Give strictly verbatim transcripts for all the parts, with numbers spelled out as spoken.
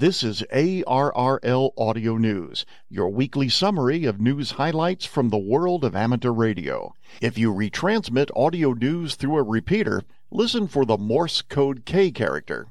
This is A R R L Audio News, your weekly summary of news highlights from the world of amateur radio. If you retransmit audio news through a repeater, listen for the Morse code K character,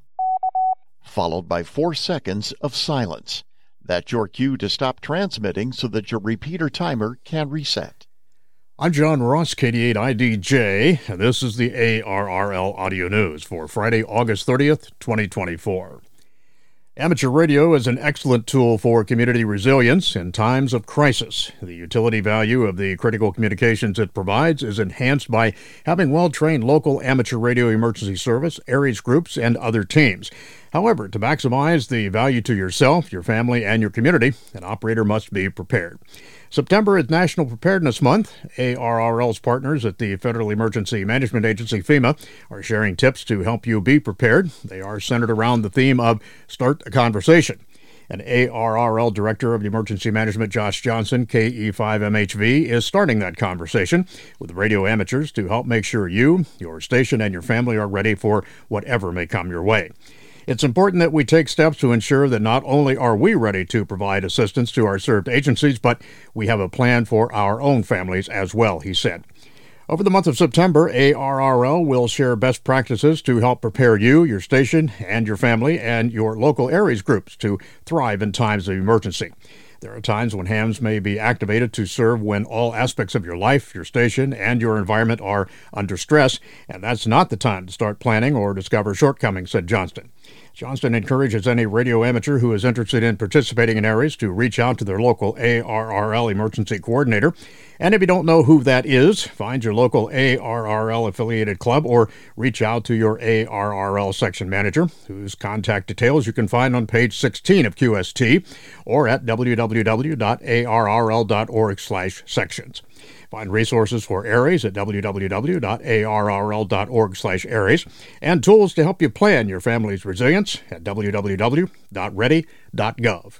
followed by four seconds of silence. That's your cue to stop transmitting so that your repeater timer can reset. I'm John Ross, K D eight I D J, and this is the A R R L Audio News for Friday, August thirtieth, twenty twenty-four. Amateur radio is an excellent tool for community resilience in times of crisis. The utility value of the critical communications it provides is enhanced by having well-trained local amateur radio emergency service, ARES groups, and other teams. However, to maximize the value to yourself, your family, and your community, an operator must be prepared. September is National Preparedness Month. A R R L's partners at the Federal Emergency Management Agency, FEMA, are sharing tips to help you be prepared. They are centered around the theme of Start a Conversation. And A R R L Director of Emergency Management Josh Johnson, K E five M H V, is starting that conversation with radio amateurs to help make sure you, your station, and your family are ready for whatever may come your way. It's important that we take steps to ensure that not only are we ready to provide assistance to our served agencies, but we have a plan for our own families as well, he said. Over the month of September, A R R L will share best practices to help prepare you, your station, and your family, and your local ARES groups to thrive in times of emergency. There are times when hams may be activated to serve when all aspects of your life, your station, and your environment are under stress, and that's not the time to start planning or discover shortcomings, said Johnston. Johnston encourages any radio amateur who is interested in participating in ARES to reach out to their local A R R L emergency coordinator. And if you don't know who that is, find your local A R R L affiliated club or reach out to your A R R L section manager, whose contact details you can find on page sixteen of Q S T or at w w w dot a r r l dot org slash sections. Find resources for ARES at w w w dot a r r l dot org slash ARES and tools to help you plan your family's resilience at w w w dot ready dot gov.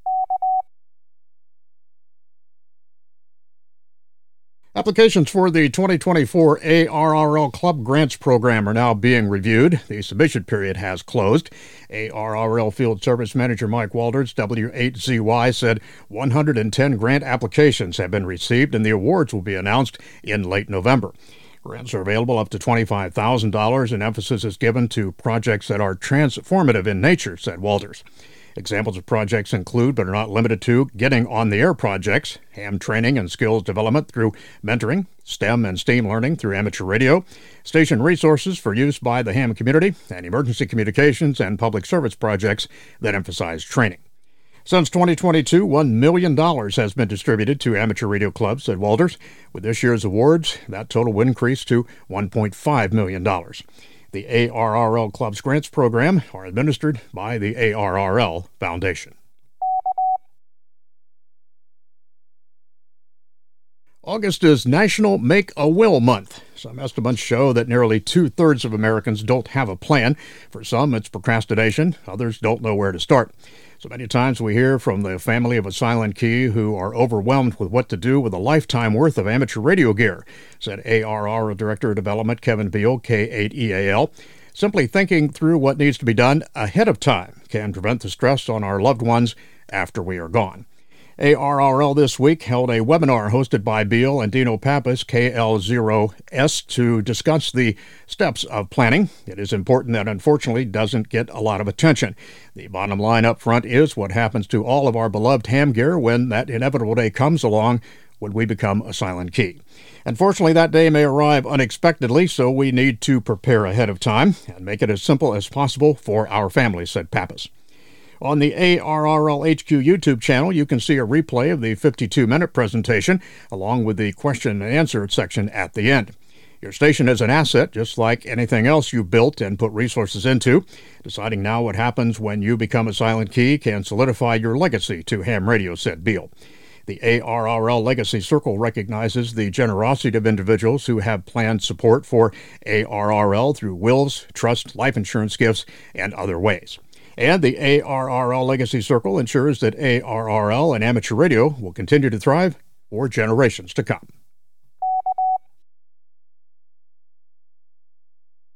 Applications for the twenty twenty-four A R R L Club Grants Program are now being reviewed. The submission period has closed. A R R L Field Service Manager Mike Walters, W eight Z Y, said one hundred ten grant applications have been received and the awards will be announced in late November. Grants are available up to twenty-five thousand dollars, and emphasis is given to projects that are transformative in nature, said Walters. Examples of projects include, but are not limited to, getting on-the-air projects, ham training and skills development through mentoring, STEM and STEAM learning through amateur radio, station resources for use by the ham community, and emergency communications and public service projects that emphasize training. Since twenty twenty-two, one million dollars has been distributed to amateur radio clubs, said Walters. With this year's awards, that total will increase to one point five million dollars. The A R R L Clubs Grants Program are administered by the A R R L Foundation. August is National Make-A-Will Month. Some estimates show that nearly two-thirds of Americans don't have a plan. For some, it's procrastination. Others don't know where to start. So many times we hear from the family of a silent key who are overwhelmed with what to do with a lifetime worth of amateur radio gear, said A R R L Director of Development Kevin Beal, K eight E A L. Simply thinking through what needs to be done ahead of time can prevent the stress on our loved ones after we are gone. A R R L this week held a webinar hosted by Beal and Dino Pappas, K L zero S, to discuss the steps of planning. It is important that unfortunately doesn't get a lot of attention. The bottom line up front is what happens to all of our beloved ham gear when that inevitable day comes along when we become a silent key. Unfortunately, that day may arrive unexpectedly, so we need to prepare ahead of time and make it as simple as possible for our families, said Pappas. On the A R R L H Q YouTube channel, you can see a replay of the fifty-two minute presentation, along with the question and answer section at the end. Your station is an asset, just like anything else you built and put resources into. Deciding now what happens when you become a silent key can solidify your legacy to ham radio, said Beal. The A R R L Legacy Circle recognizes the generosity of individuals who have planned support for A R R L through wills, trust, life insurance gifts, and other ways. And the A R R L Legacy Circle ensures that A R R L and amateur radio will continue to thrive for generations to come.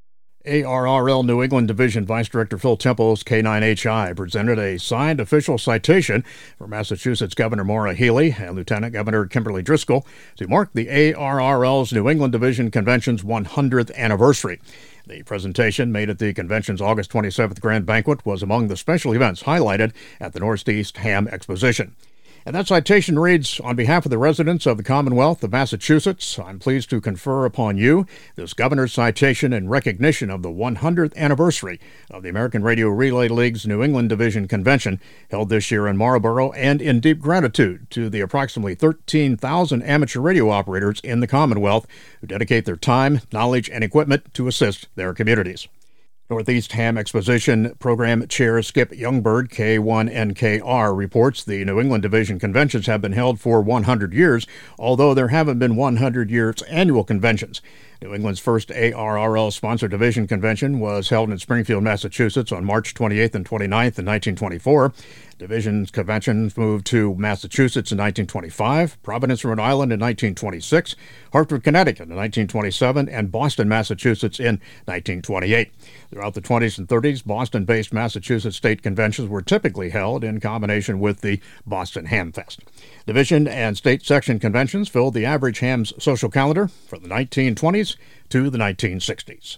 A R R L New England Division Vice Director Phil Temple's K nine H I presented a signed official citation for Massachusetts Governor Maura Healey and Lieutenant Governor Kimberly Driscoll to mark the A R R L's New England Division Convention's one hundredth anniversary. The presentation, made at the convention's August twenty-seventh Grand Banquet, was among the special events highlighted at the Northeast Ham Exposition. And that citation reads, "On behalf of the residents of the Commonwealth of Massachusetts, I'm pleased to confer upon you this governor's citation in recognition of the one hundredth anniversary of the American Radio Relay League's New England Division Convention held this year in Marlborough, and in deep gratitude to the approximately thirteen thousand amateur radio operators in the Commonwealth who dedicate their time, knowledge, and equipment to assist their communities." Northeast Ham Exposition Program Chair Skip Youngberg, K one N K R, reports the New England Division conventions have been held for one hundred years, although there haven't been one hundred years annual conventions. New England's first A R R L-sponsored division convention was held in Springfield, Massachusetts on March twenty-eighth and twenty-ninth in nineteen twenty-four. Division's conventions moved to Massachusetts in nineteen twenty-five, Providence, Rhode Island in nineteen twenty-six, Hartford, Connecticut in nineteen twenty-seven, and Boston, Massachusetts in nineteen twenty-eight. Throughout the twenties and thirties, Boston-based Massachusetts state conventions were typically held in combination with the Boston Ham Fest. Division and state section conventions filled the average ham's social calendar from the nineteen twenties to the nineteen sixties.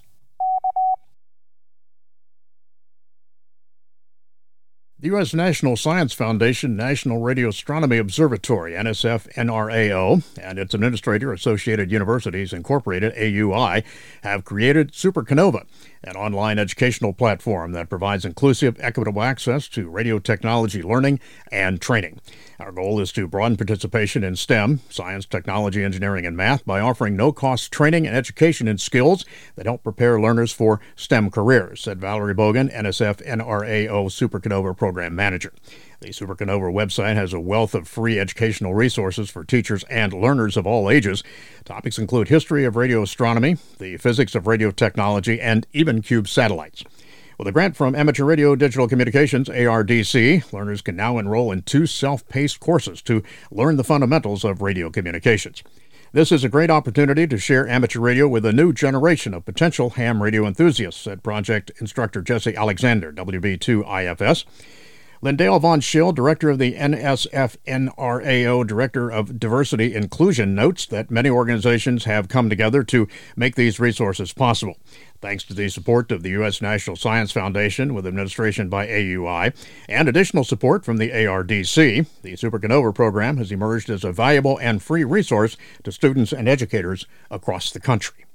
The U S National Science Foundation National Radio Astronomy Observatory, N S F N R A O, and its administrator, Associated Universities Incorporated, A U I, have created SuperConova, an online educational platform that provides inclusive, equitable access to radio technology learning and training. Our goal is to broaden participation in STEM, science, technology, engineering, and math by offering no-cost training and education in skills that help prepare learners for STEM careers, said Valerie Bogan, N S F N R A O SuperConova Program Manager. The SuperConova website has a wealth of free educational resources for teachers and learners of all ages. Topics include history of radio astronomy, the physics of radio technology, and even cube satellites. With a grant from Amateur Radio Digital Communications, A R D C, learners can now enroll in two self-paced courses to learn the fundamentals of radio communications. This is a great opportunity to share amateur radio with a new generation of potential ham radio enthusiasts, said project instructor Jesse Alexander, W B two I F S. Lindale Von Schill, director of the N S F N R A O, Director of Diversity Inclusion, notes that many organizations have come together to make these resources possible. Thanks to the support of the U S National Science Foundation, with administration by A U I, and additional support from the A R D C, the SuperConova program has emerged as a valuable and free resource to students and educators across the country.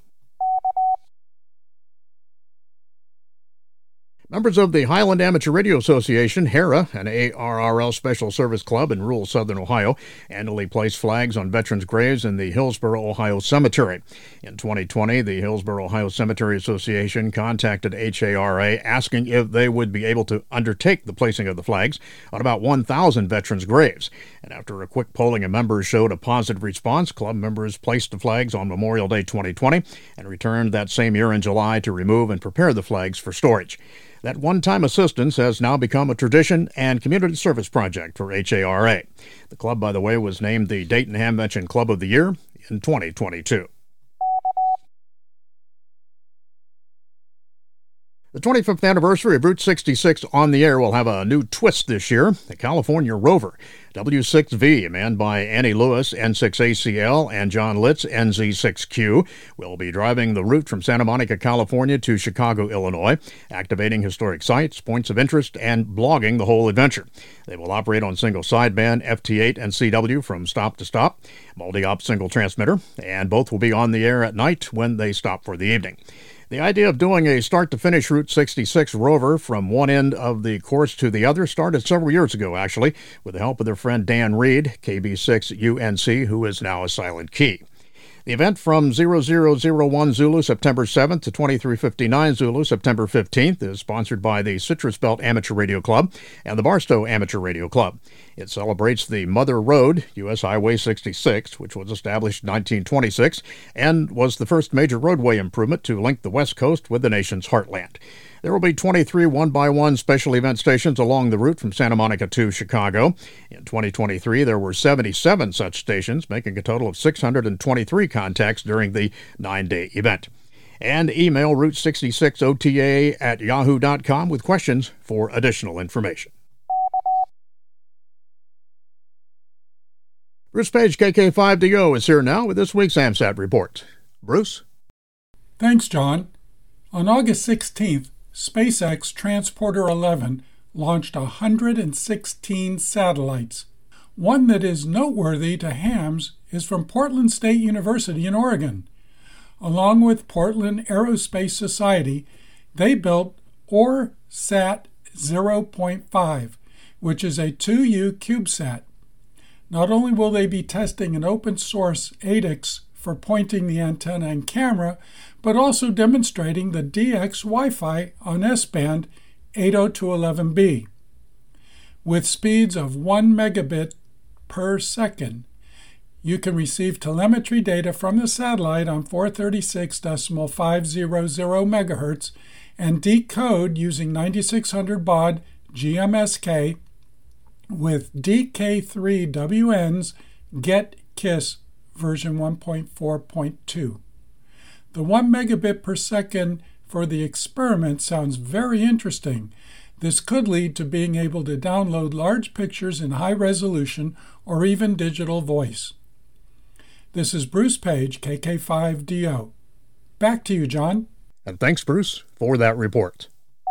Members of the Highland Amateur Radio Association, HERA, an A R R L special service club in rural southern Ohio, annually place flags on veterans' graves in the Hillsborough, Ohio Cemetery. In twenty twenty, the Hillsborough, Ohio Cemetery Association contacted H A R A asking if they would be able to undertake the placing of the flags on about one thousand veterans' graves. And after a quick polling of members showed a positive response, club members placed the flags on Memorial Day twenty twenty and returned that same year in July to remove and prepare the flags for storage. That one-time assistance has now become a tradition and community service project for H A R A. The club, by the way, was named the Dayton Hamvention Club of the Year in twenty twenty-two. The twenty-fifth anniversary of Route sixty-six on the Air will have a new twist this year. The California Rover W six V, manned by Annie Lewis, N six A C L, and John Litz, N Z six Q, will be driving the route from Santa Monica, California to Chicago, Illinois, activating historic sites, points of interest, and blogging the whole adventure. They will operate on single sideband F T eight and C W from stop to stop, multi-op single transmitter, and both will be on the air at night when they stop for the evening. The idea of doing a start-to-finish Route sixty-six Rover from one end of the course to the other started several years ago, actually, with the help of their friend Dan Reed, K B six U N C, who is now a Silent Key. The event from zero zero zero one Zulu September seventh to twenty-three fifty-nine Zulu September fifteenth is sponsored by the Citrus Belt Amateur Radio Club and the Barstow Amateur Radio Club. It celebrates the Mother Road, U S Highway sixty-six, which was established in nineteen twenty-six and was the first major roadway improvement to link the West Coast with the nation's heartland. There will be twenty-three one-by-one special event stations along the route from Santa Monica to Chicago. In twenty twenty-three, there were seventy-seven such stations, making a total of six hundred twenty-three contacts during the nine-day event. and email route sixty-six O T A at yahoo dot com with questions for additional information. Bruce Page, K K five D O, is here now with this week's AMSAT report. Bruce? Thanks, John. On August sixteenth, SpaceX Transporter eleven launched one hundred sixteen satellites. One that is noteworthy to hams is from Portland State University in Oregon. Along with Portland Aerospace Society, they built ORSat zero point five, which is a two U CubeSat. Not only will they be testing an open-source A D I C for pointing the antenna and camera, but also demonstrating the D X Wi-Fi on S-band eight oh two dot eleven b. With speeds of one megabit per second, you can receive telemetry data from the satellite on four thirty-six point five hundred megahertz and decode using ninety-six hundred baud G M S K with D K three W N's GetKISS version one point four point two. The one megabit per second for the experiment sounds very interesting. This could lead to being able to download large pictures in high resolution or even digital voice. This is Bruce Page, K K five D O. Back to you, John. And thanks, Bruce, for that report.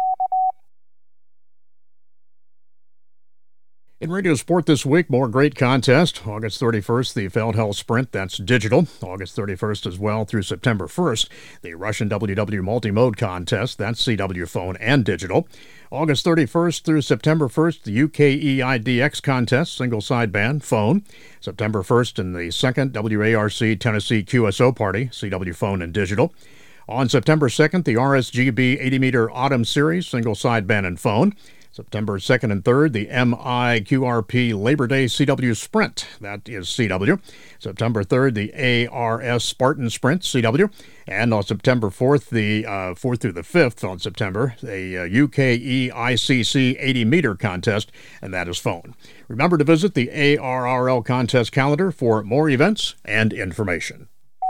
In radio sport this week, more great contest. August thirty-first, the Feldhell Sprint, that's digital. August thirty-first as well through September first, the Russian W W Multi-Mode Contest, that's C W phone and digital. August thirty-first through September first, the U K E I D X Contest, single sideband, phone. September first in the second W A R C Tennessee Q S O Party, C W phone and digital. On September second, the R S G B eighty meter Autumn Series, single sideband and phone. September second and third, the M I Q R P Labor Day C W Sprint, that is C W. September third, the A R S Spartan Sprint, C W. And on September fourth, the uh, fourth through the fifth on September, a uh, U K E I C C eighty meter contest, and that is phone. Remember to visit the A R R L contest calendar for more events and information.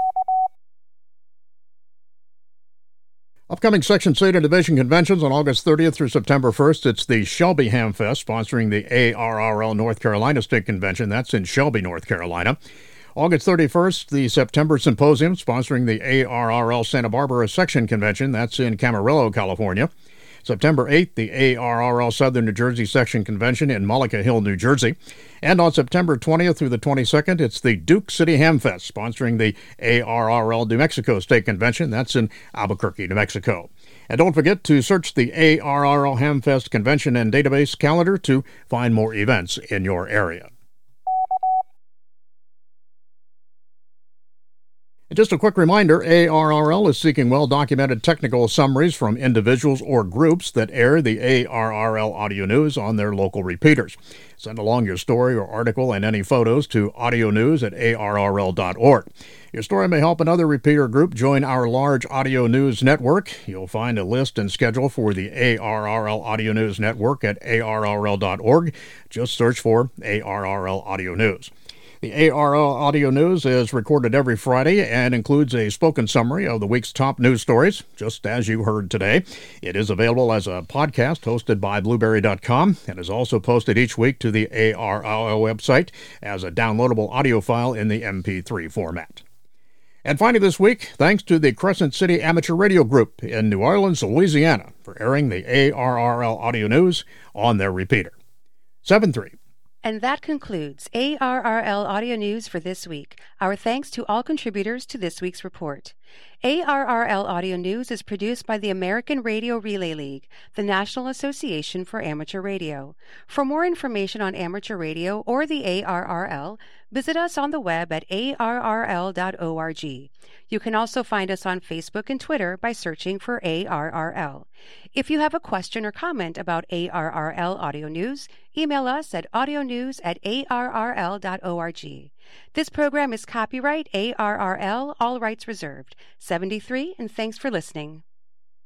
Upcoming Section Zeta Division conventions on August thirtieth through September first. It's the Shelby Hamfest, sponsoring the A R R L North Carolina State Convention. That's in Shelby, North Carolina. August thirty-first, the September Symposium, sponsoring the A R R L Santa Barbara Section Convention. That's in Camarillo, California. September eighth, the A R R L Southern New Jersey Section Convention in Mullica Hill, New Jersey. And on September twentieth through the twenty-second, it's the Duke City Hamfest, sponsoring the A R R L New Mexico State Convention. That's in Albuquerque, New Mexico. And don't forget to search the A R R L Hamfest Convention and Database calendar to find more events in your area. And just a quick reminder, A R R L is seeking well-documented technical summaries from individuals or groups that air the A R R L audio news on their local repeaters. Send along your story or article and any photos to audio news at A R R L dot org. Your story may help another repeater group join our large audio news network. You'll find a list and schedule for the A R R L Audio News Network at A R R L dot org. Just search for A R R L Audio News. The A R R L Audio News is recorded every Friday and includes a spoken summary of the week's top news stories, just as you heard today. It is available as a podcast hosted by Blueberry dot com and is also posted each week to the A R R L website as a downloadable audio file in the M P three format. And finally this week, thanks to the Crescent City Amateur Radio Group in New Orleans, Louisiana, for airing the A R R L Audio News on their repeater. seven three. And that concludes A R R L Audio News for this week. Our thanks to all contributors to this week's report. A R R L Audio News is produced by the American Radio Relay League, the National Association for Amateur Radio. For more information on amateur radio or the A R R L, visit us on the web at A R R L dot org. You can also find us on Facebook and Twitter by searching for A R R L. If you have a question or comment about A R R L Audio News, email us at audionews at A R R L dot org. This program is copyright A R R L, all rights reserved. seventy-three, and thanks for listening.